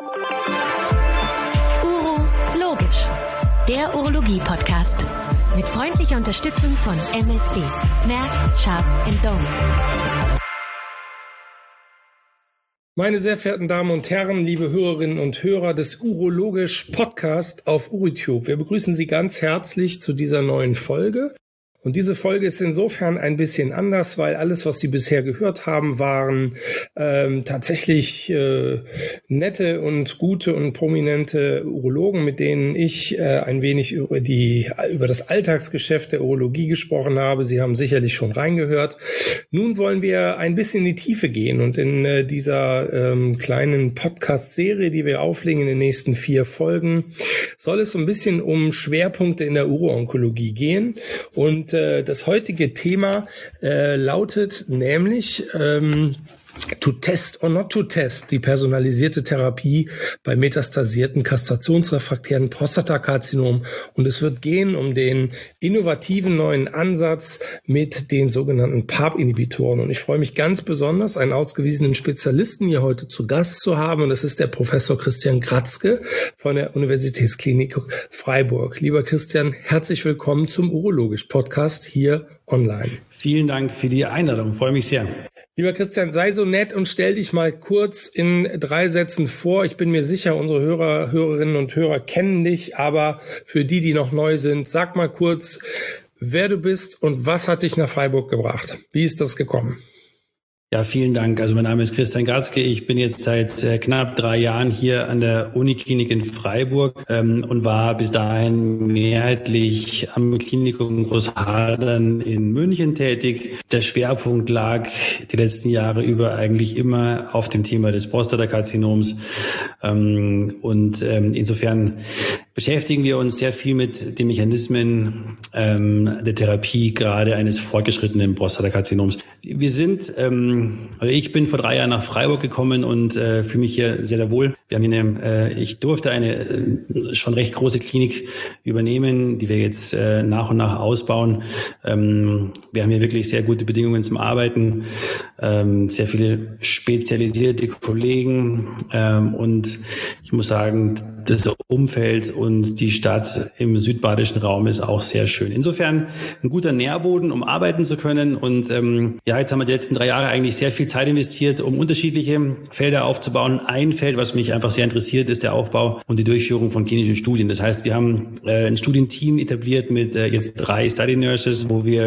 Urologisch, der Urologie-Podcast. Mit freundlicher Unterstützung von MSD, Merck, Sharp & Dohme. Meine sehr verehrten Damen und Herren, liebe Hörerinnen und Hörer des Urologisch Podcast auf UriTube. Wir begrüßen Sie ganz herzlich zu dieser neuen Folge. Und diese Folge ist insofern ein bisschen anders, weil alles, was Sie bisher gehört haben, waren tatsächlich nette und gute und prominente Urologen, mit denen ich ein wenig über das Alltagsgeschäft der Urologie gesprochen habe. Sie haben sicherlich schon reingehört. Nun wollen wir ein bisschen in die Tiefe gehen und in dieser kleinen Podcast-Serie, die wir auflegen in den nächsten 4 Folgen, soll es so ein bisschen um Schwerpunkte in der Uro-Onkologie gehen. Und das heutige Thema lautet nämlich To test or not to test, die personalisierte Therapie bei metastasierten kastrationsrefraktären Prostatakarzinom. Und es wird gehen um den innovativen neuen Ansatz mit den sogenannten PARP-Inhibitoren. Und ich freue mich ganz besonders, einen ausgewiesenen Spezialisten hier heute zu Gast zu haben. Und das ist der Professor Christian Kratzke von der Universitätsklinik Freiburg. Lieber Christian, herzlich willkommen zum Urologisch-Podcast hier online. Vielen Dank für die Einladung. Ich freue mich sehr. Lieber Christian, sei so nett und stell dich mal kurz in 3 Sätzen vor. Ich bin mir sicher, unsere Hörerinnen und Hörer kennen dich, aber für die, die noch neu sind, sag mal kurz, wer du bist und was hat dich nach Freiburg gebracht? Wie ist das gekommen? Ja, vielen Dank. Also mein Name ist Christian Kratzke. Ich bin jetzt seit knapp 3 Jahren hier an der Uniklinik in Freiburg und war bis dahin mehrheitlich am Klinikum Großhadern in München tätig. Der Schwerpunkt lag die letzten Jahre über eigentlich immer auf dem Thema des Prostatakarzinoms insofern beschäftigen wir uns sehr viel mit den Mechanismen der Therapie, gerade eines fortgeschrittenen Prostatakarzinoms. Ich bin vor 3 Jahren nach Freiburg gekommen und fühle mich hier sehr, sehr wohl. Wir haben hier ich durfte eine schon recht große Klinik übernehmen, die wir jetzt nach und nach ausbauen. Wir haben hier wirklich sehr gute Bedingungen zum Arbeiten, sehr viele spezialisierte Kollegen und ich muss sagen, das Umfeld und die Stadt im südbadischen Raum ist auch sehr schön. Insofern ein guter Nährboden, um arbeiten zu können. Und jetzt haben wir die letzten 3 Jahre eigentlich sehr viel Zeit investiert, um unterschiedliche Felder aufzubauen. Ein Feld, was mich einfach sehr interessiert, ist der Aufbau und die Durchführung von klinischen Studien. Das heißt, wir haben ein Studienteam etabliert mit jetzt 3 Study Nurses, wo wir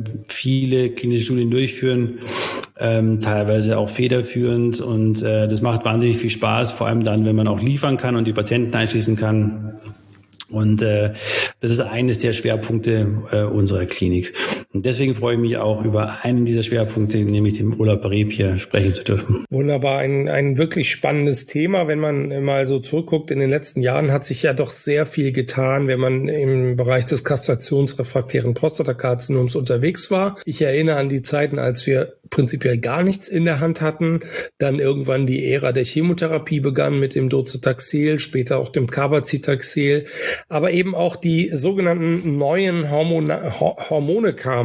viele klinische Studien durchführen, teilweise auch federführend. Und das macht wahnsinnig viel Spaß, vor allem dann, wenn man auch liefern kann und die Patienten einschließen kann. Und das ist eines der Schwerpunkte unserer Klinik. Und deswegen freue ich mich auch, über einen dieser Schwerpunkte, nämlich dem Olaparib, hier sprechen zu dürfen. Wunderbar, ein wirklich spannendes Thema. Wenn man mal so zurückguckt, in den letzten Jahren hat sich ja doch sehr viel getan, wenn man im Bereich des kastrationsrefraktären Prostatakarzinoms unterwegs war. Ich erinnere an die Zeiten, als wir prinzipiell gar nichts in der Hand hatten. Dann irgendwann die Ära der Chemotherapie begann mit dem Docetaxel, später auch dem Cabazitaxel. Aber eben auch die sogenannten neuen Hormone kamen.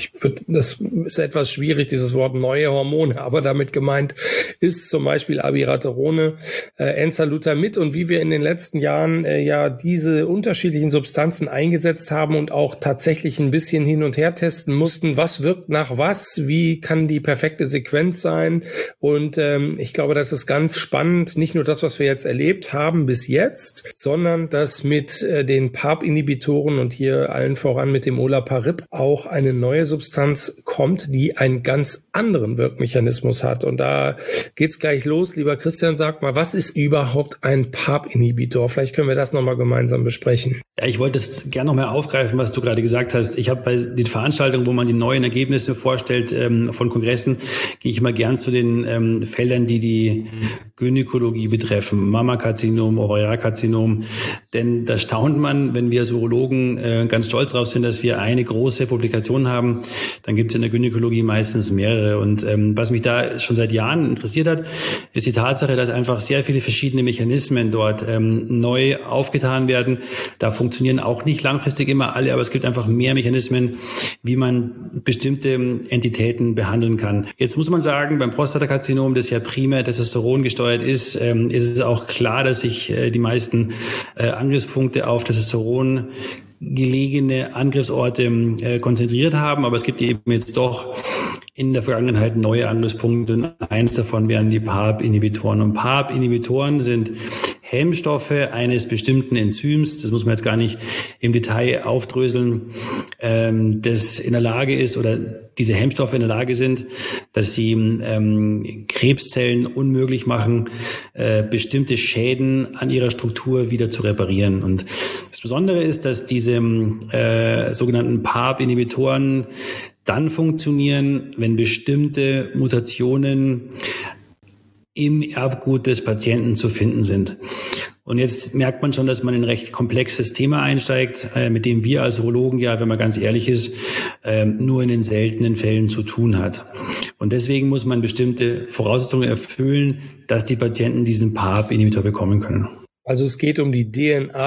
Das ist etwas schwierig, dieses Wort neue Hormone, aber damit gemeint ist zum Beispiel Abiraterone, Enzalutamid und wie wir in den letzten Jahren diese unterschiedlichen Substanzen eingesetzt haben und auch tatsächlich ein bisschen hin und her testen mussten, was wirkt nach was, wie kann die perfekte Sequenz sein und ich glaube, das ist ganz spannend, nicht nur das, was wir jetzt erlebt haben bis jetzt, sondern dass mit den PARP-Inhibitoren und hier allen voran mit dem Olaparib auch eine neue Substanz kommt, die einen ganz anderen Wirkmechanismus hat. Und da geht's gleich los. Lieber Christian, sag mal, was ist überhaupt ein PARP-Inhibitor? Vielleicht können wir das nochmal gemeinsam besprechen. Ja, ich wollte es gerne noch mal aufgreifen, was du gerade gesagt hast. Ich habe bei den Veranstaltungen, wo man die neuen Ergebnisse vorstellt von Kongressen, gehe ich immer gern zu den Feldern, die Gynäkologie betreffen, Mammakarzinom, Ovarialkarzinom. Denn da staunt man, wenn wir als Urologen ganz stolz drauf sind, dass wir eine große Publikation Kombinationen haben, dann gibt es in der Gynäkologie meistens mehrere. Und was mich da schon seit Jahren interessiert hat, ist die Tatsache, dass einfach sehr viele verschiedene Mechanismen dort neu aufgetan werden. Da funktionieren auch nicht langfristig immer alle, aber es gibt einfach mehr Mechanismen, wie man bestimmte Entitäten behandeln kann. Jetzt muss man sagen, beim Prostatakarzinom, das ja primär Testosteron gesteuert ist es auch klar, dass sich die meisten Angriffspunkte auf Testosteron gelegene Angriffsorte konzentriert haben, aber es gibt eben jetzt doch in der Vergangenheit neue Angriffspunkte und eins davon wären die PARP-Inhibitoren. Und PARP-Inhibitoren sind Hemmstoffe eines bestimmten Enzyms, das muss man jetzt gar nicht im Detail aufdröseln, das in der Lage ist oder diese Hemmstoffe in der Lage sind, dass sie Krebszellen unmöglich machen, bestimmte Schäden an ihrer Struktur wieder zu reparieren. Und das Besondere ist, dass diese sogenannten PARP-Inhibitoren dann funktionieren, wenn bestimmte Mutationen im Erbgut des Patienten zu finden sind. Und jetzt merkt man schon, dass man in ein recht komplexes Thema einsteigt, mit dem wir als Urologen ja, wenn man ganz ehrlich ist, nur in den seltenen Fällen zu tun hat. Und deswegen muss man bestimmte Voraussetzungen erfüllen, dass die Patienten diesen PARP-Inhibitor bekommen können. Also es geht um die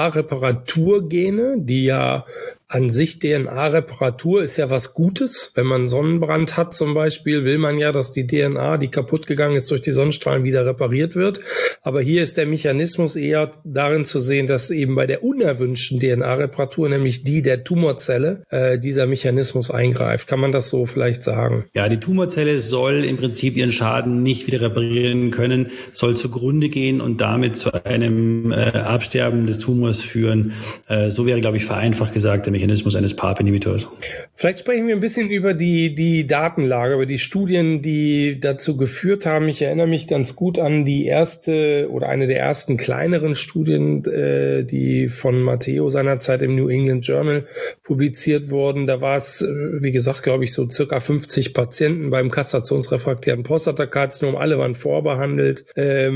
DNA-Reparaturgene, die ja an sich DNA-Reparatur ist ja was Gutes. Wenn man Sonnenbrand hat zum Beispiel, will man ja, dass die DNA, die kaputt gegangen ist durch die Sonnenstrahlen, wieder repariert wird. Aber hier ist der Mechanismus eher darin zu sehen, dass eben bei der unerwünschten DNA-Reparatur, nämlich die der Tumorzelle, dieser Mechanismus eingreift. Kann man das so vielleicht sagen? Ja, die Tumorzelle soll im Prinzip ihren Schaden nicht wieder reparieren können, soll zugrunde gehen und damit zu einem Absterben des Tumors führen. So wäre, glaube ich, vereinfacht gesagt, der Mechanismus eines PARP-Inhibitors. Vielleicht sprechen wir ein bisschen über die Datenlage, über die Studien, die dazu geführt haben. Ich erinnere mich ganz gut an die erste oder eine der ersten kleineren Studien, die von Matteo seinerzeit im New England Journal publiziert wurden. Da war es, wie gesagt, glaube ich, so circa 50 Patienten beim kastrationsrefraktären Prostatakarzinom. Alle waren vorbehandelt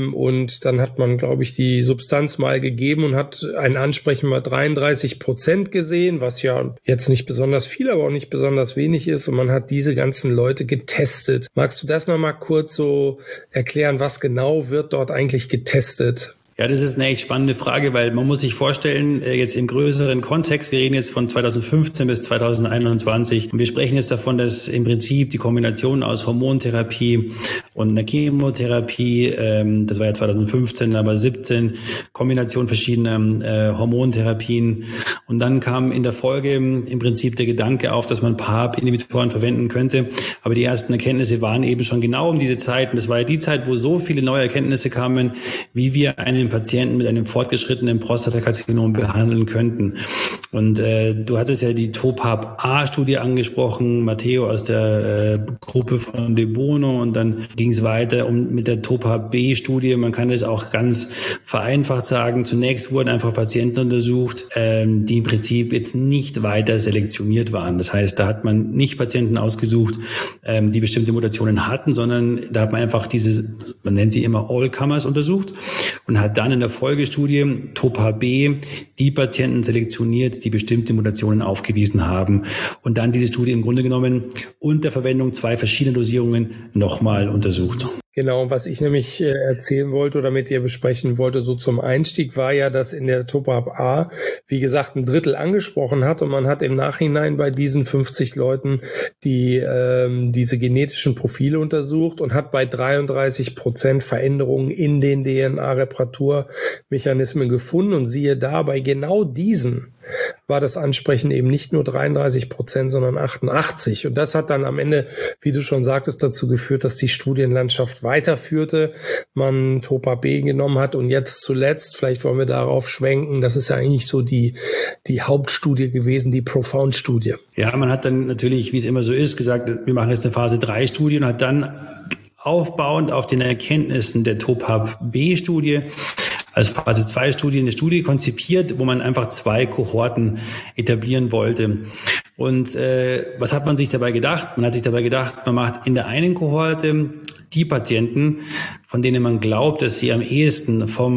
und dann hat man, glaube ich, die Substanz mal gegeben und hat ein Ansprechen bei 33% gesehen, was ja jetzt nicht besonders viel, aber auch nicht besonders wenig ist. Und man hat diese ganzen Leute getestet. Magst du das nochmal kurz so erklären, was genau wird dort eigentlich getestet? Ja, das ist eine echt spannende Frage, weil man muss sich vorstellen, jetzt im größeren Kontext, wir reden jetzt von 2015 bis 2021 und wir sprechen jetzt davon, dass im Prinzip die Kombination aus Hormontherapie und einer Chemotherapie, das war ja 2015, aber 17, Kombination verschiedener Hormontherapien und dann kam in der Folge im Prinzip der Gedanke auf, dass man PARP-Inhibitoren verwenden könnte, aber die ersten Erkenntnisse waren eben schon genau um diese Zeit und das war ja die Zeit, wo so viele neue Erkenntnisse kamen, wie wir einen Patienten mit einem fortgeschrittenen Prostatakarzinom behandeln könnten. Und du hattest ja die TOPAP-A-Studie angesprochen, Matteo aus der Gruppe von De Bono und dann ging es weiter mit der TOPAP-B-Studie. Man kann es auch ganz vereinfacht sagen. Zunächst wurden einfach Patienten untersucht, die im Prinzip jetzt nicht weiter selektioniert waren. Das heißt, da hat man nicht Patienten ausgesucht, die bestimmte Mutationen hatten, sondern da hat man einfach man nennt sie immer All-Comers untersucht und hat dann in der Folgestudie TOPAP-B die Patienten selektioniert, die bestimmte Mutationen aufgewiesen haben und dann diese Studie im Grunde genommen unter Verwendung 2 verschiedener Dosierungen nochmal untersucht. Genau, was ich nämlich erzählen wollte oder mit dir besprechen wollte, so zum Einstieg, war ja, dass in der TOPAP-A, wie gesagt, 1/3 angesprochen hat und man hat im Nachhinein bei diesen 50 Leuten diese genetischen Profile untersucht und hat bei 33% Veränderungen in den DNA-Reparaturmechanismen gefunden und siehe da, bei genau diesen war das Ansprechen eben nicht nur 33%, sondern 88%. Und das hat dann am Ende, wie du schon sagtest, dazu geführt, dass die Studienlandschaft weiterführte, man TOPAP-B genommen hat und jetzt zuletzt, vielleicht wollen wir darauf schwenken, das ist ja eigentlich so die Hauptstudie gewesen, die Profound-Studie. Ja, man hat dann natürlich, wie es immer so ist, gesagt, wir machen jetzt eine Phase-3-Studie und hat dann aufbauend auf den Erkenntnissen der TOPAP-B-Studie als Phase-2-Studie eine Studie konzipiert, wo man einfach 2 Kohorten etablieren wollte. Und was hat man sich dabei gedacht? Man hat sich dabei gedacht, man macht in der einen Kohorte die Patienten, von denen man glaubt, dass sie am ehesten vom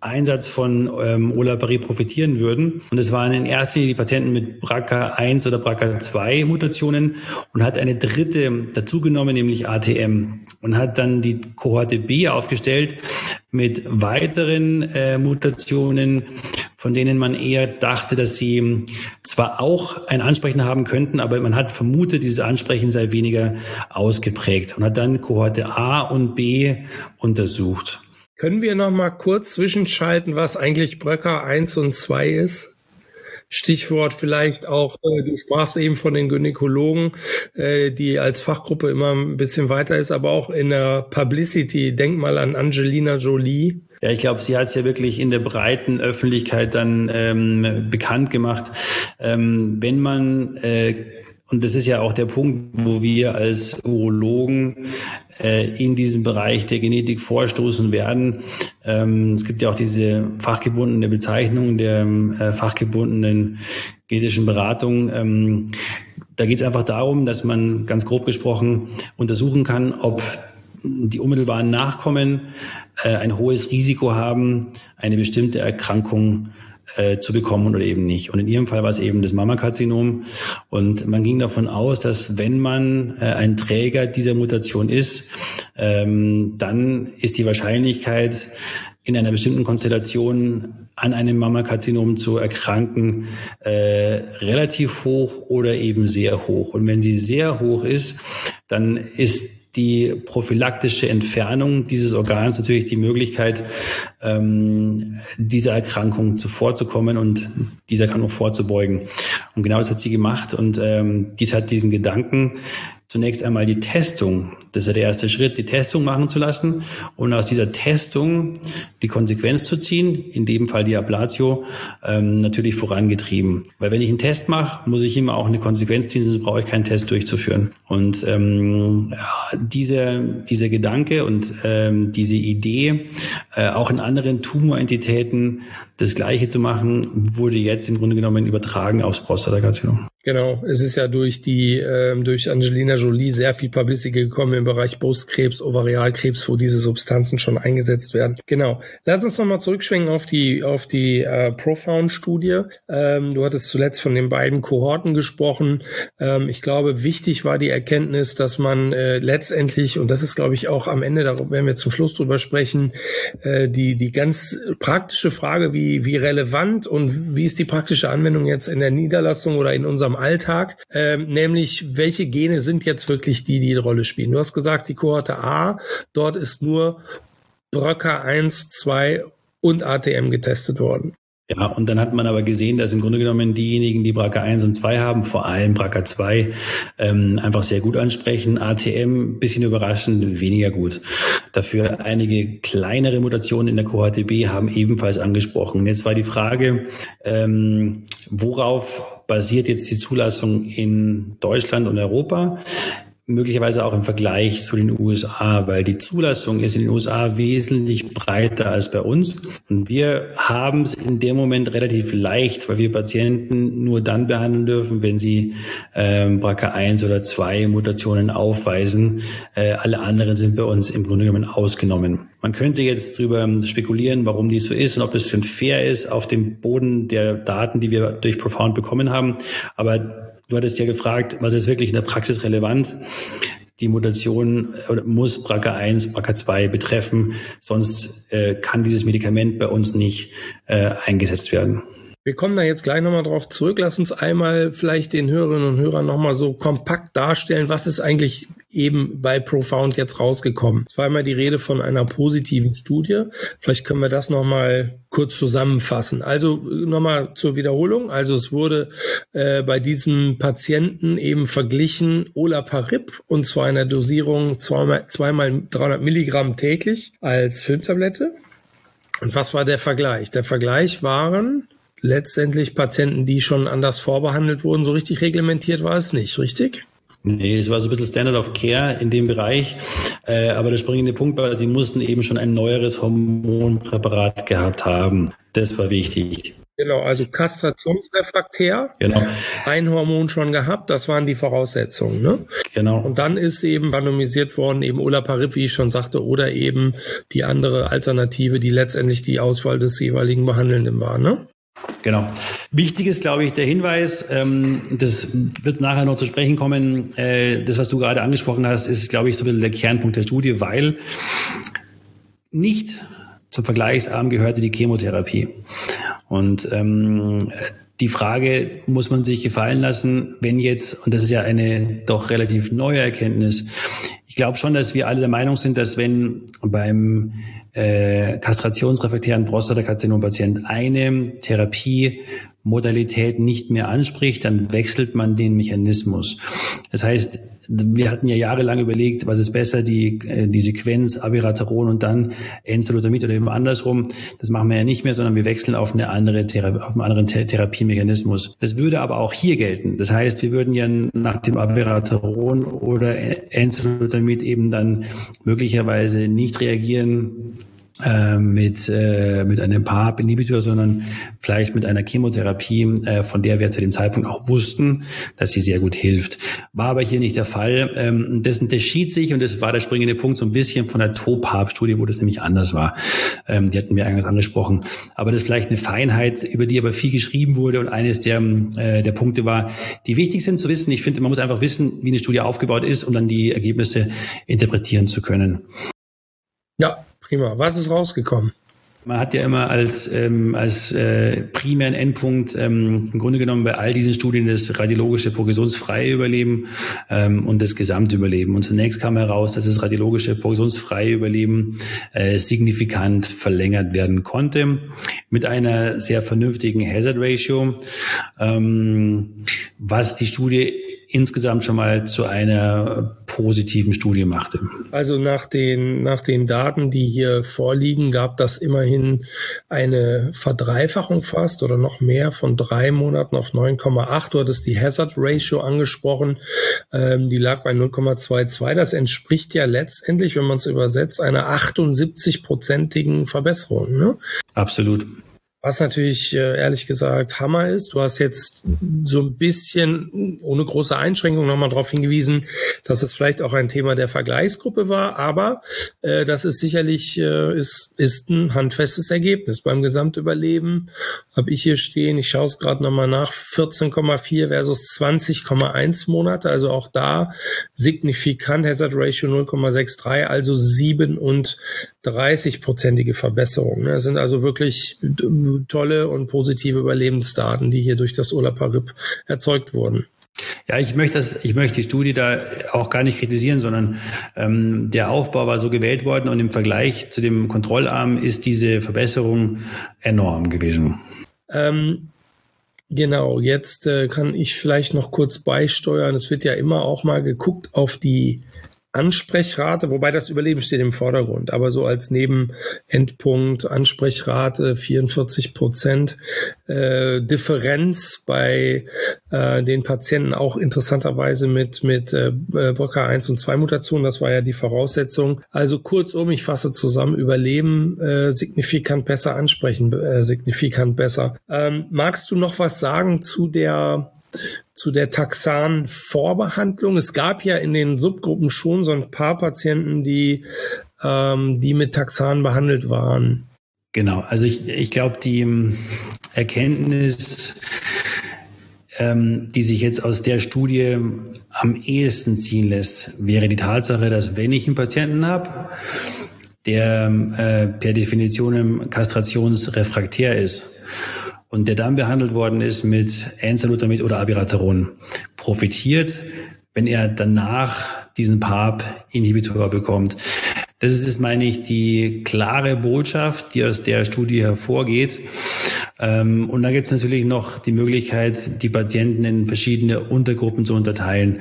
Einsatz von Olaparib profitieren würden. Und es waren in erster Linie die Patienten mit BRCA1 oder BRCA2 Mutationen und hat eine dritte dazugenommen, nämlich ATM. Und hat dann die Kohorte B aufgestellt mit weiteren Mutationen, von denen man eher dachte, dass sie zwar auch ein Ansprechen haben könnten, aber man hat vermutet, dieses Ansprechen sei weniger ausgeprägt und hat dann Kohorte A und B untersucht. Können wir noch mal kurz zwischenschalten, was eigentlich BRCA1 und 2 ist? Stichwort vielleicht auch, du sprachst eben von den Gynäkologen, die als Fachgruppe immer ein bisschen weiter ist, aber auch in der Publicity. Denk mal an Angelina Jolie. Ja, ich glaube, sie hat es ja wirklich in der breiten Öffentlichkeit dann bekannt gemacht. Wenn man und das ist ja auch der Punkt, wo wir als Urologen in diesem Bereich der Genetik vorstoßen werden. Es gibt ja auch diese fachgebundene Bezeichnung der fachgebundenen genetischen Beratung. Da geht es einfach darum, dass man ganz grob gesprochen untersuchen kann, ob die unmittelbaren Nachkommen ein hohes Risiko haben, eine bestimmte Erkrankung zu bekommen oder eben nicht. Und in ihrem Fall war es eben das Mammakarzinom. Und man ging davon aus, dass wenn man ein Träger dieser Mutation ist, dann ist die Wahrscheinlichkeit, in einer bestimmten Konstellation an einem Mammakarzinom zu erkranken, relativ hoch oder eben sehr hoch. Und wenn sie sehr hoch ist, dann ist die prophylaktische Entfernung dieses Organs natürlich die Möglichkeit, dieser Erkrankung zuvorzukommen und dieser Erkrankung vorzubeugen. Und genau das hat sie gemacht und dies hat diesen Gedanken, zunächst einmal die Testung, das ist ja der erste Schritt, die Testung machen zu lassen und aus dieser Testung die Konsequenz zu ziehen, in dem Fall die Ablatio, natürlich vorangetrieben. Weil wenn ich einen Test mache, muss ich immer auch eine Konsequenz ziehen, sonst brauche ich keinen Test durchzuführen. Und dieser Gedanke und diese Idee, auch in anderen Tumorentitäten das Gleiche zu machen, wurde jetzt im Grunde genommen übertragen aufs Prostatakarzinom. Genau, es ist ja durch Angelina Jolie sehr viel Publicity gekommen im Bereich Brustkrebs, Ovarialkrebs, wo diese Substanzen schon eingesetzt werden. Genau. Lass uns nochmal zurückschwenken auf die Profound-Studie. Du hattest zuletzt von den beiden Kohorten gesprochen. Ich glaube, wichtig war die Erkenntnis, dass man letztendlich, und das ist, glaube ich, auch am Ende, darüber werden wir zum Schluss drüber sprechen, die ganz praktische Frage, wie relevant und wie ist die praktische Anwendung jetzt in der Niederlassung oder in unserem Alltag, nämlich welche Gene sind jetzt wirklich die Rolle spielen. Du hast gesagt, die Kohorte A, dort ist nur BRCA1, 2 und ATM getestet worden. Ja, und dann hat man aber gesehen, dass im Grunde genommen diejenigen, die BRCA1 und 2 haben, vor allem BRCA2, einfach sehr gut ansprechen. ATM, bisschen überraschend, weniger gut. Dafür einige kleinere Mutationen in der Kohorte B haben ebenfalls angesprochen. Und jetzt war die Frage, worauf basiert jetzt die Zulassung in Deutschland und Europa? Möglicherweise auch im Vergleich zu den USA, weil die Zulassung ist in den USA wesentlich breiter als bei uns. Und wir haben es in dem Moment relativ leicht, weil wir Patienten nur dann behandeln dürfen, wenn sie BRCA1 oder 2 Mutationen aufweisen. Alle anderen sind bei uns im Grunde genommen ausgenommen. Man könnte jetzt darüber spekulieren, warum dies so ist und ob das denn fair ist auf dem Boden der Daten, die wir durch Profound bekommen haben. Aber du hattest ja gefragt, was ist wirklich in der Praxis relevant? Die Mutation muss BRCA1, BRCA2 betreffen, sonst kann dieses Medikament bei uns nicht eingesetzt werden. Wir kommen da jetzt gleich nochmal drauf zurück. Lass uns einmal vielleicht den Hörerinnen und Hörern nochmal so kompakt darstellen, was ist eigentlich eben bei Profound jetzt rausgekommen. Es war einmal die Rede von einer positiven Studie. Vielleicht können wir das nochmal kurz zusammenfassen. Also nochmal zur Wiederholung. Also es wurde bei diesem Patienten eben verglichen Olaparib und zwar in der Dosierung zweimal 300 Milligramm täglich als Filmtablette. Und was war der Vergleich? Der Vergleich waren letztendlich Patienten, die schon anders vorbehandelt wurden. So richtig reglementiert war es nicht, richtig? Nee, es war so ein bisschen Standard of Care in dem Bereich. Aber der springende Punkt war, sie mussten eben schon ein neueres Hormonpräparat gehabt haben. Das war wichtig. Genau, also kastrationsrefraktär, Genau. ein Hormon schon gehabt, das waren die Voraussetzungen. Ne? Genau. Und dann ist eben randomisiert worden, eben Olaparib, wie ich schon sagte, oder eben die andere Alternative, die letztendlich die Auswahl des jeweiligen Behandelnden war. Ne? Genau. Wichtig ist, glaube ich, der Hinweis, das wird nachher noch zu sprechen kommen, das, was du gerade angesprochen hast, ist, glaube ich, so ein bisschen der Kernpunkt der Studie, weil nicht zum Vergleichsarm gehörte die Chemotherapie. Und die Frage muss man sich gefallen lassen, wenn jetzt, und das ist ja eine doch relativ neue Erkenntnis, ich glaube schon, dass wir alle der Meinung sind, dass wenn beim kastrationsrefraktären Prostatakarzinom-Patient eine Therapiemodalität nicht mehr anspricht, dann wechselt man den Mechanismus. Das heißt, wir hatten ja jahrelang überlegt, was ist besser, die Sequenz Abiraterone und dann Enzalutamid oder eben andersrum. Das machen wir ja nicht mehr, sondern wir wechseln auf einen anderen Therapiemechanismus. Das würde aber auch hier gelten. Das heißt, wir würden ja nach dem Abiraterone oder Enzalutamid eben dann möglicherweise nicht reagieren mit einem PARP-Inhibitor, sondern vielleicht mit einer Chemotherapie, von der wir zu dem Zeitpunkt auch wussten, dass sie sehr gut hilft. War aber hier nicht der Fall. Das unterschied sich, und das war der springende Punkt, so ein bisschen von der TOPARP-Studie, wo das nämlich anders war. Die hatten wir eingangs angesprochen. Aber das ist vielleicht eine Feinheit, über die aber viel geschrieben wurde, und eines der Punkte war, die wichtig sind zu wissen. Ich finde, man muss einfach wissen, wie eine Studie aufgebaut ist, um dann die Ergebnisse interpretieren zu können. Ja. Prima. Was ist rausgekommen? Man hat ja immer als primären Endpunkt im Grunde genommen bei all diesen Studien das radiologische progressionsfreie Überleben und das Gesamtüberleben. Und zunächst kam heraus, dass das radiologische progressionsfreie Überleben signifikant verlängert werden konnte mit einer sehr vernünftigen Hazard Ratio, was die Studie insgesamt schon mal zu einer positiven Studie machte. Also nach den Daten, die hier vorliegen, gab das immerhin eine Verdreifachung fast oder noch mehr von 3 Monaten auf 9,8. Du hattest die Hazard Ratio angesprochen, die lag bei 0,22. Das entspricht ja letztendlich, wenn man es übersetzt, einer 78-prozentigen Verbesserung. Ne? Absolut. Was natürlich ehrlich gesagt Hammer ist. Du hast jetzt so ein bisschen ohne große Einschränkung nochmal darauf hingewiesen, dass es vielleicht auch ein Thema der Vergleichsgruppe war, aber das ist sicherlich ist ein handfestes Ergebnis. Beim Gesamtüberleben habe ich hier stehen, ich schaue es gerade nochmal nach, 14,4 versus 20,1 Monate, also auch da signifikant, Hazard Ratio 0,63, also 37-prozentige Verbesserung. Das sind also wirklich tolle und positive Überlebensdaten, die hier durch das Olaparib erzeugt wurden. Ja, ich möchte die Studie da auch gar nicht kritisieren, sondern der Aufbau war so gewählt worden, und im Vergleich zu dem Kontrollarm ist diese Verbesserung enorm gewesen. Genau, jetzt kann ich vielleicht noch kurz beisteuern. Es wird ja immer auch mal geguckt auf die Ansprechrate, wobei das Überleben steht im Vordergrund, aber so als Nebenendpunkt Ansprechrate 44%, Differenz bei den Patienten auch interessanterweise mit BRCA1 und 2 Mutationen, das war ja die Voraussetzung. Also kurzum, ich fasse zusammen, Überleben signifikant besser, ansprechen signifikant besser. Magst du noch was sagen zu der Taxan-Vorbehandlung? Es gab ja in den Subgruppen schon so ein paar Patienten, die mit Taxan behandelt waren. Genau, also ich glaube, die Erkenntnis, die sich jetzt aus der Studie am ehesten ziehen lässt, wäre die Tatsache, dass wenn ich einen Patienten habe, der per Definition kastrationsrefraktär ist, und der dann behandelt worden ist mit Enzalutamid oder Abiraterone, profitiert, wenn er danach diesen PARP-Inhibitor bekommt. Das ist, meine ich, die klare Botschaft, die aus der Studie hervorgeht. Und da gibt es natürlich noch die Möglichkeit, die Patienten in verschiedene Untergruppen zu unterteilen.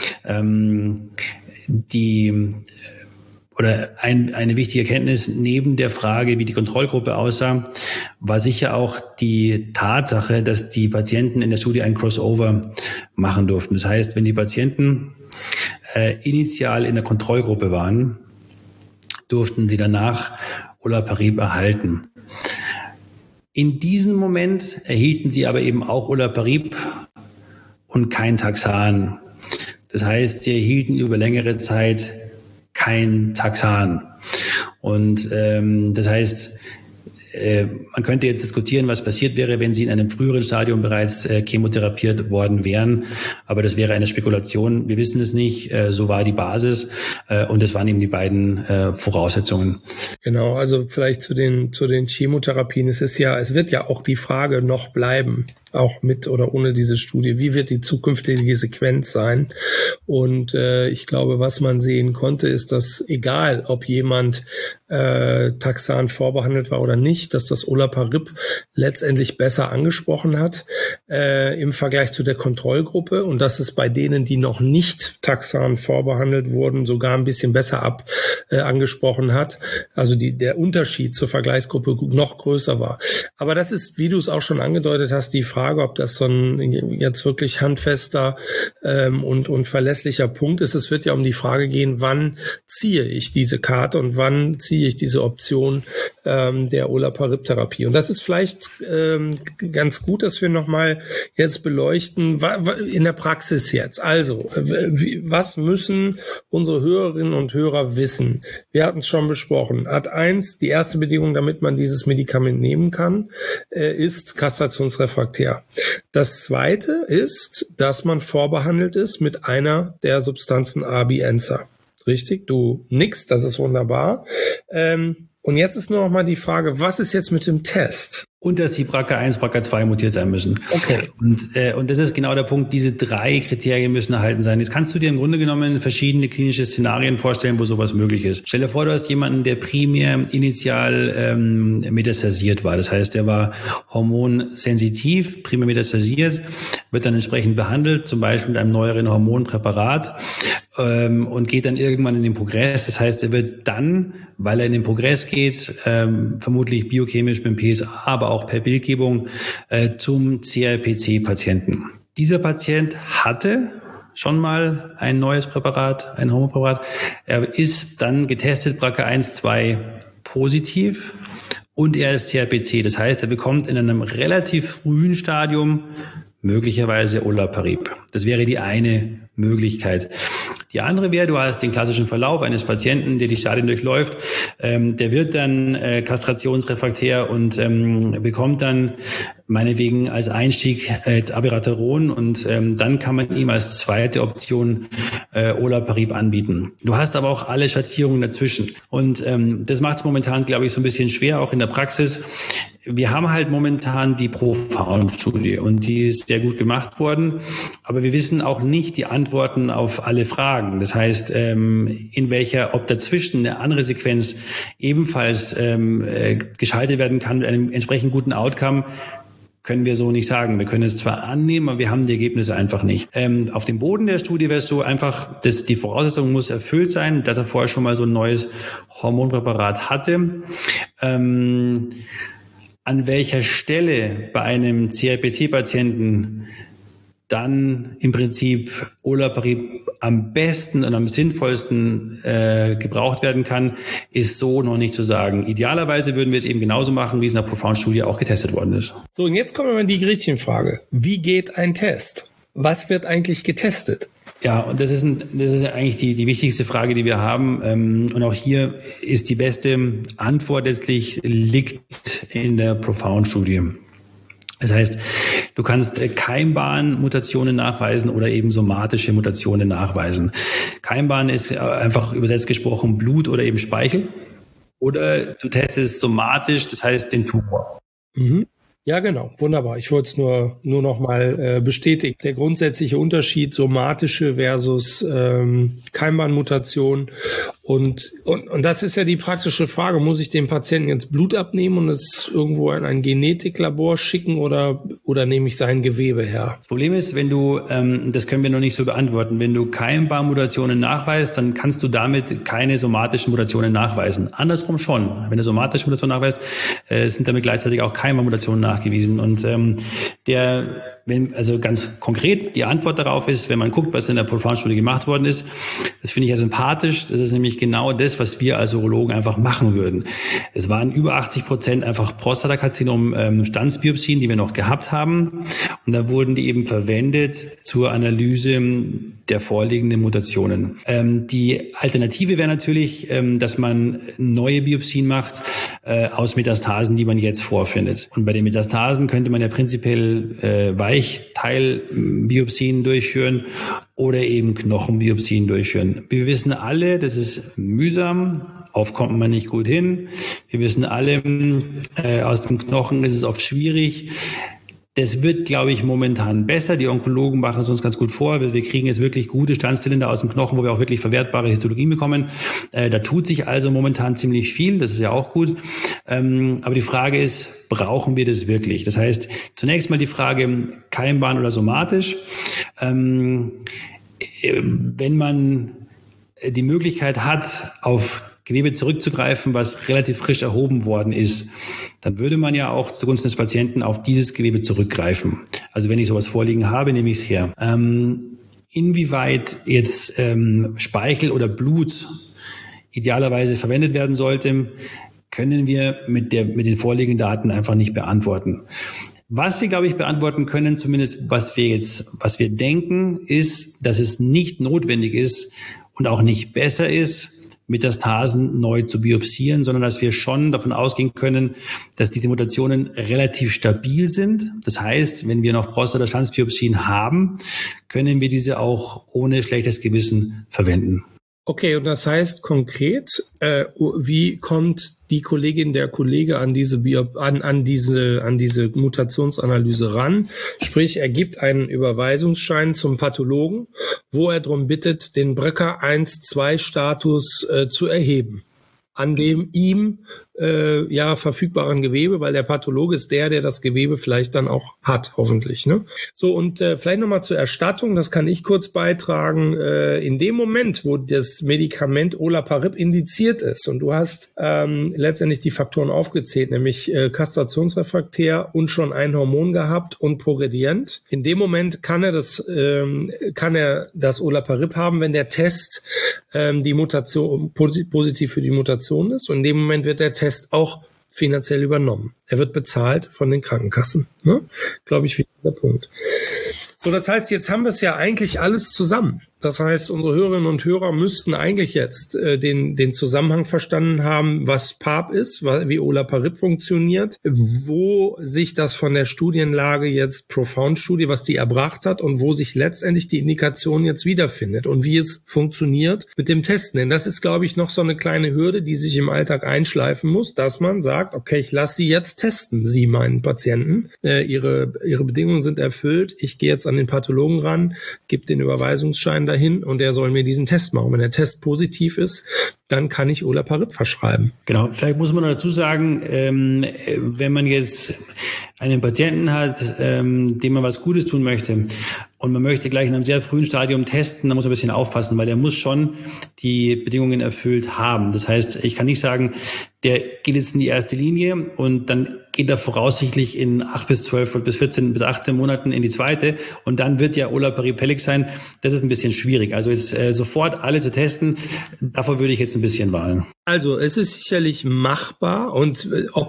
Eine wichtige Erkenntnis neben der Frage, wie die Kontrollgruppe aussah, war sicher auch die Tatsache, dass die Patienten in der Studie ein Crossover machen durften. Das heißt, wenn die Patienten initial in der Kontrollgruppe waren, durften sie danach Olaparib erhalten. In diesem Moment erhielten sie aber eben auch Olaparib und kein Taxan. Das heißt, sie erhielten über längere Zeit kein Taxan. Und das heißt, man könnte jetzt diskutieren, was passiert wäre, wenn sie in einem früheren Stadium bereits chemotherapiert worden wären. Aber das wäre eine Spekulation. Wir wissen es nicht. So war die Basis. Und das waren eben die beiden Voraussetzungen. Genau, also vielleicht zu den Chemotherapien. Es wird ja auch die Frage noch bleiben, auch mit oder ohne diese Studie. Wie wird die zukünftige Sequenz sein? Und ich glaube, was man sehen konnte, ist, dass egal, ob jemand Taxan vorbehandelt war oder nicht, dass das Olaparib letztendlich besser angesprochen hat im Vergleich zu der Kontrollgruppe und dass es bei denen, die noch nicht Taxan vorbehandelt wurden, sogar ein bisschen besser angesprochen hat. Also der Unterschied zur Vergleichsgruppe noch größer war. Aber das ist, wie du es auch schon angedeutet hast, die Frage, ob das so ein jetzt wirklich handfester und verlässlicher Punkt ist. Es wird ja um die Frage gehen, wann ziehe ich diese Karte und wann ziehe ich diese Option der Olaparib-Therapie. Und das ist vielleicht ganz gut, dass wir nochmal jetzt beleuchten, in der Praxis jetzt. Also, was müssen unsere Hörerinnen und Hörer wissen? Wir hatten es schon besprochen. Art 1, die erste Bedingung, damit man dieses Medikament nehmen kann, ist kastrationsrefraktär. Das zweite ist, dass man vorbehandelt ist mit einer der Substanzen Abi-Enza. Richtig, du nickst, das ist wunderbar. Und jetzt ist nur noch mal die Frage, was ist jetzt mit dem Test? Und dass die BRCA1, BRCA2 mutiert sein müssen. Okay. Und das ist genau der Punkt, diese 3 Kriterien müssen erhalten sein. Jetzt kannst du dir im Grunde genommen verschiedene klinische Szenarien vorstellen, wo sowas möglich ist. Stell dir vor, du hast jemanden, der primär initial metastasiert war. Das heißt, der war hormonsensitiv, primär metastasiert, wird dann entsprechend behandelt, zum Beispiel mit einem neueren Hormonpräparat und geht dann irgendwann in den Progress. Das heißt, er wird dann, weil er in den Progress geht, vermutlich biochemisch mit dem PSA, aber auch per Bildgebung zum CRPC-Patienten. Dieser Patient hatte schon mal ein neues Präparat, ein Hormonpräparat. Er ist dann getestet, BRCA1, 2 positiv und er ist CRPC. Das heißt, er bekommt in einem relativ frühen Stadium möglicherweise Olaparib. Das wäre die eine Möglichkeit. Die andere wäre, du hast den klassischen Verlauf eines Patienten, der die Stadien durchläuft. Der wird dann kastrationsrefraktär und bekommt dann meinetwegen als Einstieg Abiraterone und dann kann man ihm als zweite Option Olaparib anbieten. Du hast aber auch alle Schattierungen dazwischen und das macht es momentan, glaube ich, so ein bisschen schwer, auch in der Praxis. Wir haben halt momentan die Profound-Studie und die ist sehr gut gemacht worden, aber wir wissen auch nicht die Antworten auf alle Fragen. Das heißt, ob dazwischen eine andere Sequenz ebenfalls geschaltet werden kann mit einem entsprechend guten Outcome, können wir so nicht sagen. Wir können es zwar annehmen, aber wir haben die Ergebnisse einfach nicht. Auf dem Boden der Studie wäre es so einfach, dass die Voraussetzung muss erfüllt sein, dass er vorher schon mal so ein neues Hormonpräparat hatte. An welcher Stelle bei einem CRPC-Patienten dann im Prinzip Olaparib am besten und am sinnvollsten gebraucht werden kann, ist so noch nicht zu sagen. Idealerweise würden wir es eben genauso machen, wie es in der Profound-Studie auch getestet worden ist. So, und jetzt kommen wir mal in die Gretchenfrage. Wie geht ein Test? Was wird eigentlich getestet? Ja, und das ist eigentlich die wichtigste Frage, die wir haben. Und auch hier ist die beste Antwort letztlich liegt in der Profound-Studie. Das heißt, du kannst Keimbahn-Mutationen nachweisen oder eben somatische Mutationen nachweisen. Keimbahn ist einfach übersetzt gesprochen Blut oder eben Speichel. Oder du testest somatisch, das heißt den Tumor. Mhm. Ja, genau. Wunderbar. Ich wollte es nur noch mal bestätigen. Der grundsätzliche Unterschied somatische versus Keimbahnmutation. Und das ist ja die praktische Frage. Muss ich dem Patienten jetzt Blut abnehmen und es irgendwo in ein Genetiklabor schicken oder nehme ich sein Gewebe her? Das Problem ist, wenn du, das können wir noch nicht so beantworten, wenn du Keimbahnmutationen nachweist, dann kannst du damit keine somatischen Mutationen nachweisen. Andersrum schon. Wenn du somatische Mutationen nachweist, sind damit gleichzeitig auch Keimbahnmutationen nachgewiesen. Und wir Also ganz konkret, die Antwort darauf ist, wenn man guckt, was in der Profound-Studie gemacht worden ist, das finde ich ja sympathisch. Das ist nämlich genau das, was wir als Urologen einfach machen würden. Es waren über 80% einfach Prostatakarzinom Stanzbiopsien, die wir noch gehabt haben. Und da wurden die eben verwendet zur Analyse der vorliegenden Mutationen. Die Alternative wäre natürlich, dass man neue Biopsien macht aus Metastasen, die man jetzt vorfindet. Und bei den Metastasen könnte man ja prinzipiell Weichteilbiopsien durchführen oder eben Knochenbiopsien durchführen. Wir wissen alle, das ist mühsam, oft kommt man nicht gut hin. Wir wissen alle, aus dem Knochen ist es oft schwierig. Das wird, glaube ich, momentan besser. Die Onkologen machen es uns ganz gut vor. Wir kriegen jetzt wirklich gute Standzylinder aus dem Knochen, wo wir auch wirklich verwertbare Histologien bekommen. Da tut sich also momentan ziemlich viel. Das ist ja auch gut. Aber die Frage ist, brauchen wir das wirklich? Das heißt, zunächst mal die Frage, keimbahn oder somatisch. Wenn man die Möglichkeit hat, auf Gewebe zurückzugreifen, was relativ frisch erhoben worden ist, dann würde man ja auch zugunsten des Patienten auf dieses Gewebe zurückgreifen. Also wenn ich sowas vorliegen habe, nehme ich es her. Inwieweit jetzt Speichel oder Blut idealerweise verwendet werden sollte, können wir mit den vorliegenden Daten einfach nicht beantworten. Was wir, glaube ich, beantworten können, zumindest was wir denken, ist, dass es nicht notwendig ist und auch nicht besser ist, Metastasen neu zu biopsieren, sondern dass wir schon davon ausgehen können, dass diese Mutationen relativ stabil sind. Das heißt, wenn wir noch Prostatastanzbiopsien haben, können wir diese auch ohne schlechtes Gewissen verwenden. Okay, und das heißt konkret, wie kommt die Kollegin, der Kollege an diese Mutationsanalyse ran? Sprich, er gibt einen Überweisungsschein zum Pathologen, wo er darum bittet, den BRCA1-2-Status zu erheben, an dem ihm verfügbaren Gewebe, weil der Pathologe ist der das Gewebe vielleicht dann auch hat, hoffentlich. Ne? So, und vielleicht nochmal zur Erstattung, das kann ich kurz beitragen. In dem Moment, wo das Medikament Olaparib indiziert ist und du hast letztendlich die Faktoren aufgezählt, nämlich kastrationsrefraktär und schon ein Hormon gehabt und progredient, in dem Moment kann er das Olaparib haben, wenn der Test die Mutation positiv für die Mutation ist, und in dem Moment wird der Test auch finanziell übernommen. Er wird bezahlt von den Krankenkassen. Ne? Glaube ich, wichtiger Punkt. So, das heißt, jetzt haben wir es ja eigentlich alles zusammen. Das heißt, unsere Hörerinnen und Hörer müssten eigentlich jetzt den Zusammenhang verstanden haben, was PARP ist, wie Olaparib funktioniert, wo sich das von der Studienlage jetzt Profound-Studie, was die erbracht hat, und wo sich letztendlich die Indikation jetzt wiederfindet und wie es funktioniert mit dem Testen. Denn das ist, glaube ich, noch so eine kleine Hürde, die sich im Alltag einschleifen muss, dass man sagt, okay, ich lasse Sie jetzt testen, Sie, meinen Patienten. Ihre Bedingungen sind erfüllt. Ich gehe jetzt an den Pathologen ran, gebe den Überweisungsschein dahin und er soll mir diesen Test machen. Wenn der Test positiv ist, dann kann ich Olaparib verschreiben. Genau, vielleicht muss man dazu sagen, wenn man jetzt einen Patienten hat, dem man was Gutes tun möchte und man möchte gleich in einem sehr frühen Stadium testen, dann muss man ein bisschen aufpassen, weil der muss schon die Bedingungen erfüllt haben. Das heißt, ich kann nicht sagen, der geht jetzt in die erste Linie und dann geht er voraussichtlich in 8 bis 12 bis 14 bis 18 Monaten in die zweite und dann wird ja Olaparib fällig sein. Das ist ein bisschen schwierig. Also jetzt sofort alle zu testen, davor würde ich jetzt ein bisschen warnen. Also es ist sicherlich machbar und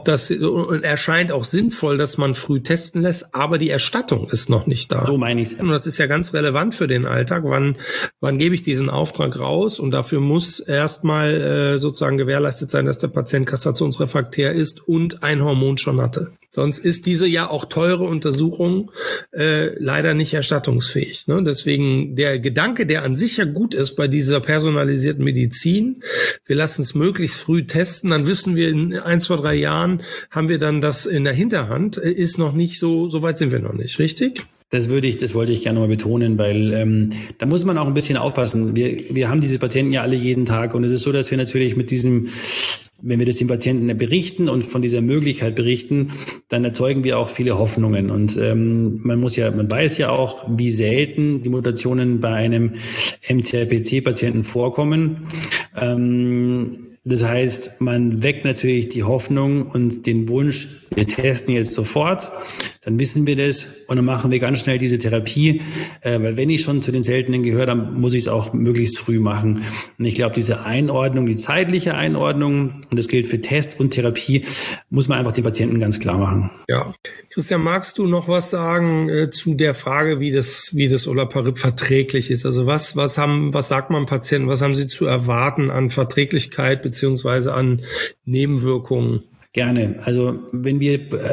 erscheint auch sinnvoll, dass man früh testen lässt, aber die Erstattung ist noch nicht da. So meine ich es. Und das ist ja ganz relevant für den Alltag. Wann gebe ich diesen Auftrag raus? Und dafür muss erstmal sozusagen gewährleistet sein, dass der Patient kastrationsrefraktär ist und ein Hormon schon hatte. Sonst ist diese ja auch teure Untersuchung leider nicht erstattungsfähig. Ne? Deswegen der Gedanke, der an sich ja gut ist bei dieser personalisierten Medizin, wir lassen es möglichst früh testen, dann wissen wir, in 1, 2, 3 Jahren haben wir dann das in der Hinterhand, ist noch nicht so weit sind wir noch nicht, richtig? Das wollte ich gerne mal betonen, weil da muss man auch ein bisschen aufpassen. Wir haben diese Patienten ja alle jeden Tag und es ist so, dass wir natürlich wenn wir das den Patienten berichten und von dieser Möglichkeit berichten, dann erzeugen wir auch viele Hoffnungen. Und man weiß ja auch, wie selten die Mutationen bei einem MCRPC-Patienten vorkommen. Das heißt, man weckt natürlich die Hoffnung und den Wunsch, wir testen jetzt sofort, dann wissen wir das und dann machen wir ganz schnell diese Therapie, weil wenn ich schon zu den Seltenen gehöre, dann muss ich es auch möglichst früh machen. Und ich glaube, diese Einordnung, die zeitliche Einordnung, und das gilt für Test und Therapie, muss man einfach den Patienten ganz klar machen. Ja. Christian, magst du noch was sagen zu der Frage, wie das Olaparib verträglich ist? Also was sagt man Patienten, was haben sie zu erwarten an Verträglichkeit beziehungsweise an Nebenwirkungen? Gerne. Also wenn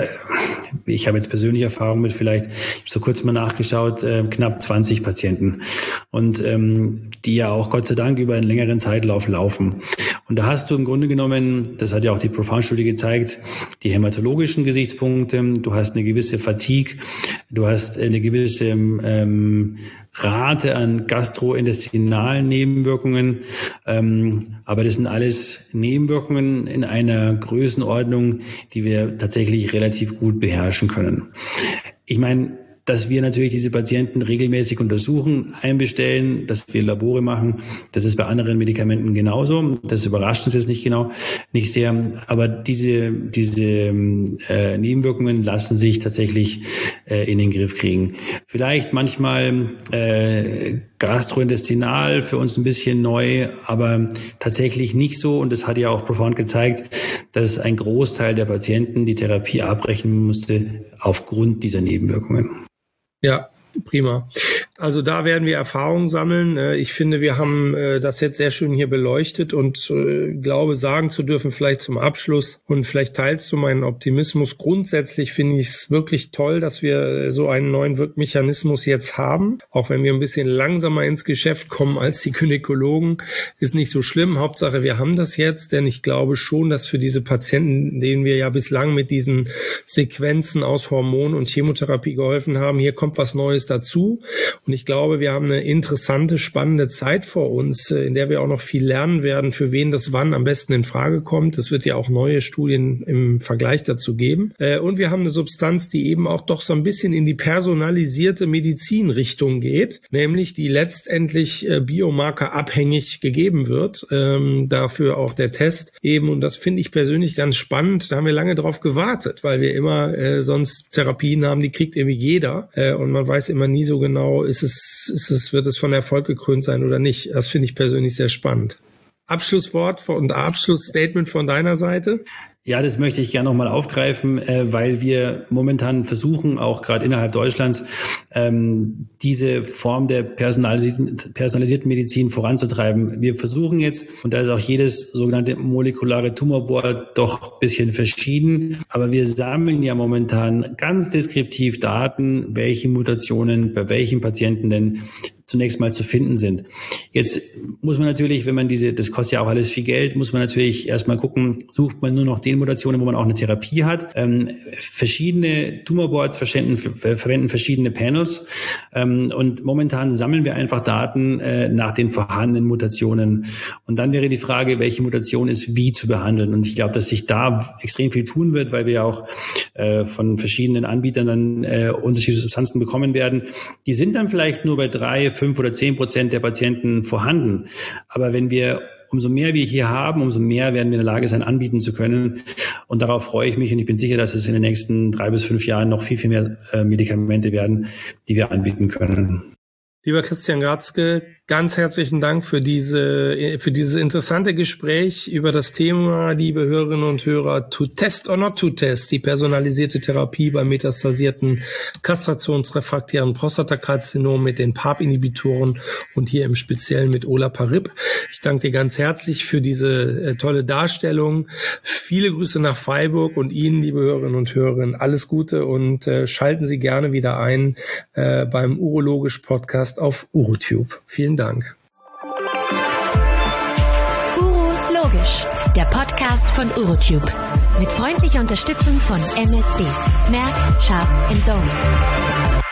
ich habe jetzt persönliche Erfahrung mit ich habe so kurz mal nachgeschaut, knapp 20 Patienten und die ja auch Gott sei Dank über einen längeren Zeitlauf laufen. Und da hast du im Grunde genommen, das hat ja auch die Profound-Studie gezeigt, die hämatologischen Gesichtspunkte, du hast eine gewisse Fatigue, du hast eine gewisse Rate an gastrointestinalen Nebenwirkungen, aber das sind alles Nebenwirkungen in einer Größenordnung, die wir tatsächlich relativ gut beherrschen können. Ich meine, dass wir natürlich diese Patienten regelmäßig untersuchen, einbestellen, dass wir Labore machen. Das ist bei anderen Medikamenten genauso. Das überrascht uns jetzt nicht sehr. Aber diese Nebenwirkungen lassen sich tatsächlich in den Griff kriegen. Vielleicht manchmal gastrointestinal für uns ein bisschen neu, aber tatsächlich nicht so. Und das hat ja auch Profound gezeigt, dass ein Großteil der Patienten die Therapie abbrechen musste aufgrund dieser Nebenwirkungen. Ja, prima. Also da werden wir Erfahrungen sammeln. Ich finde, wir haben das jetzt sehr schön hier beleuchtet und glaube, sagen zu dürfen, vielleicht zum Abschluss, und vielleicht teilst du meinen Optimismus. Grundsätzlich finde ich es wirklich toll, dass wir so einen neuen Wirkmechanismus jetzt haben. Auch wenn wir ein bisschen langsamer ins Geschäft kommen als die Gynäkologen, ist nicht so schlimm. Hauptsache, wir haben das jetzt, denn ich glaube schon, dass für diese Patienten, denen wir ja bislang mit diesen Sequenzen aus Hormon- und Chemotherapie geholfen haben, hier kommt was Neues dazu. Und ich glaube, wir haben eine interessante, spannende Zeit vor uns, in der wir auch noch viel lernen werden, für wen das wann am besten in Frage kommt. Es wird ja auch neue Studien im Vergleich dazu geben. Und wir haben eine Substanz, die eben auch doch so ein bisschen in die personalisierte Medizinrichtung geht, nämlich die letztendlich biomarkerabhängig gegeben wird. Dafür auch der Test eben. Und das finde ich persönlich ganz spannend. Da haben wir lange drauf gewartet, weil wir immer sonst Therapien haben, die kriegt irgendwie jeder. Und man weiß immer nie so genau, wird es von Erfolg gekrönt sein oder nicht. Das finde ich persönlich sehr spannend. Abschlusswort und Abschlussstatement von deiner Seite? Ja, das möchte ich gerne nochmal aufgreifen, weil wir momentan versuchen, auch gerade innerhalb Deutschlands, diese Form der personalisierten Medizin voranzutreiben. Wir versuchen jetzt, und da ist auch jedes sogenannte molekulare Tumorboard doch ein bisschen verschieden, aber wir sammeln ja momentan ganz deskriptiv Daten, welche Mutationen bei welchen Patienten denn zunächst mal zu finden sind. Jetzt muss man natürlich, das kostet ja auch alles viel Geld, muss man natürlich erstmal gucken, sucht man nur noch den Mutationen, wo man auch eine Therapie hat. Verschiedene Tumorboards verwenden verschiedene Panels und momentan sammeln wir einfach Daten nach den vorhandenen Mutationen. Und dann wäre die Frage, welche Mutation ist wie zu behandeln. Und ich glaube, dass sich da extrem viel tun wird, weil wir ja auch von verschiedenen Anbietern dann unterschiedliche Substanzen bekommen werden. Die sind dann vielleicht nur bei 3, 5 oder 10% der Patienten vorhanden. Aber umso mehr wir hier haben, umso mehr werden wir in der Lage sein, anbieten zu können. Und darauf freue ich mich und ich bin sicher, dass es in den nächsten 3 bis 5 Jahren noch viel, viel mehr Medikamente werden, die wir anbieten können. Lieber Christian Gratzke, ganz herzlichen Dank für dieses interessante Gespräch über das Thema, liebe Hörerinnen und Hörer, to test or not to test, die personalisierte Therapie bei metastasierten kastrationsrefraktären Prostatakarzinom mit den PARP-Inhibitoren und hier im Speziellen mit Olaparib. Ich danke dir ganz herzlich für diese tolle Darstellung. Viele Grüße nach Freiburg und Ihnen, liebe Hörerinnen und Hörer, alles Gute und schalten Sie gerne wieder ein beim Urologisch-Podcast auf UroTube. Vielen Dank. Urologisch, der Podcast von UroTube. Mit freundlicher Unterstützung von MSD. Merck, Sharp & Dohme.